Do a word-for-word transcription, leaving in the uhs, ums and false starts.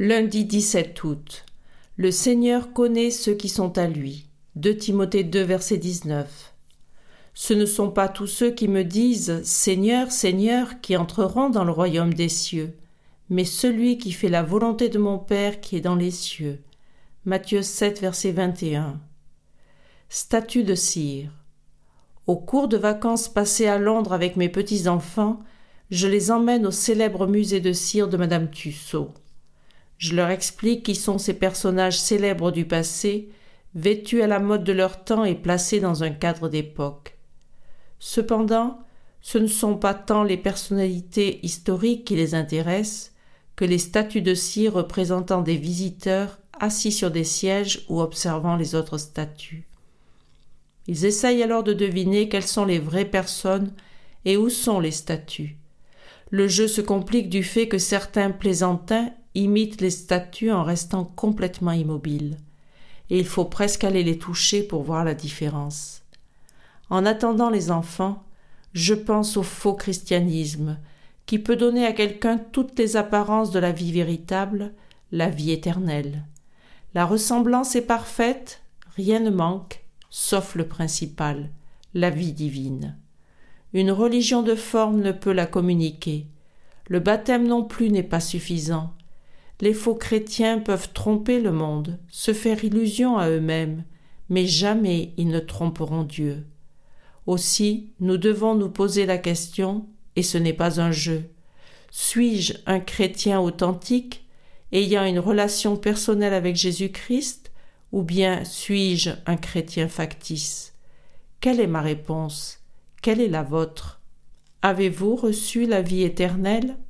Lundi dix-sept août. Le Seigneur connaît ceux qui sont à lui. deux Timothée deux, verset dix-neuf. Ce ne sont pas tous ceux qui me disent « Seigneur, Seigneur » qui entreront dans le royaume des cieux, mais celui qui fait la volonté de mon Père qui est dans les cieux. Matthieu sept, verset vingt et un. Statue de cire. Au cours de vacances passées à Londres avec mes petits-enfants, je les emmène au célèbre musée de cire de Madame Tussaud. Je leur explique qui sont ces personnages célèbres du passé, vêtus à la mode de leur temps et placés dans un cadre d'époque. Cependant, ce ne sont pas tant les personnalités historiques qui les intéressent que les statues de cire représentant des visiteurs assis sur des sièges ou observant les autres statues. Ils essayent alors de deviner quelles sont les vraies personnes et où sont les statues. Le jeu se complique du fait que certains plaisantins imitent les statues en restant complètement immobiles, et il faut presque aller les toucher pour voir la différence. En attendant les enfants, je pense au faux christianisme, qui peut donner à quelqu'un toutes les apparences de la vie véritable, la vie éternelle. La ressemblance est parfaite, rien ne manque, sauf le principal, la vie divine. Une religion de forme ne peut la communiquer. Le baptême non plus n'est pas suffisant. Les faux chrétiens peuvent tromper le monde, se faire illusion à eux-mêmes, mais jamais ils ne tromperont Dieu. Aussi, nous devons nous poser la question, et ce n'est pas un jeu. Suis-je un chrétien authentique, ayant une relation personnelle avec Jésus-Christ, ou bien suis-je un chrétien factice? Quelle est ma réponse? Quelle est la vôtre? Avez-vous reçu la vie éternelle?